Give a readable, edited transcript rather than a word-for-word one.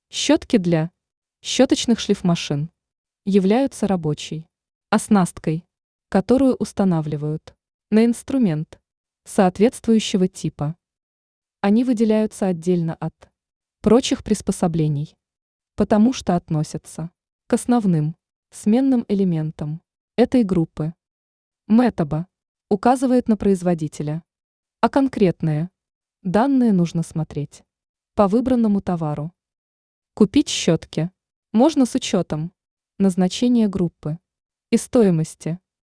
Щетки для щеточных шлифмашин являются рабочей оснасткой, которую устанавливают на инструмент соответствующего типа. Они выделяются отдельно от прочих приспособлений, потому что относятся к основным сменным элементам этой группы. Метаба указывает на производителя, а конкретные данные нужно смотреть по выбранному товару. Купить щетки можно с учетом назначения группы и стоимости.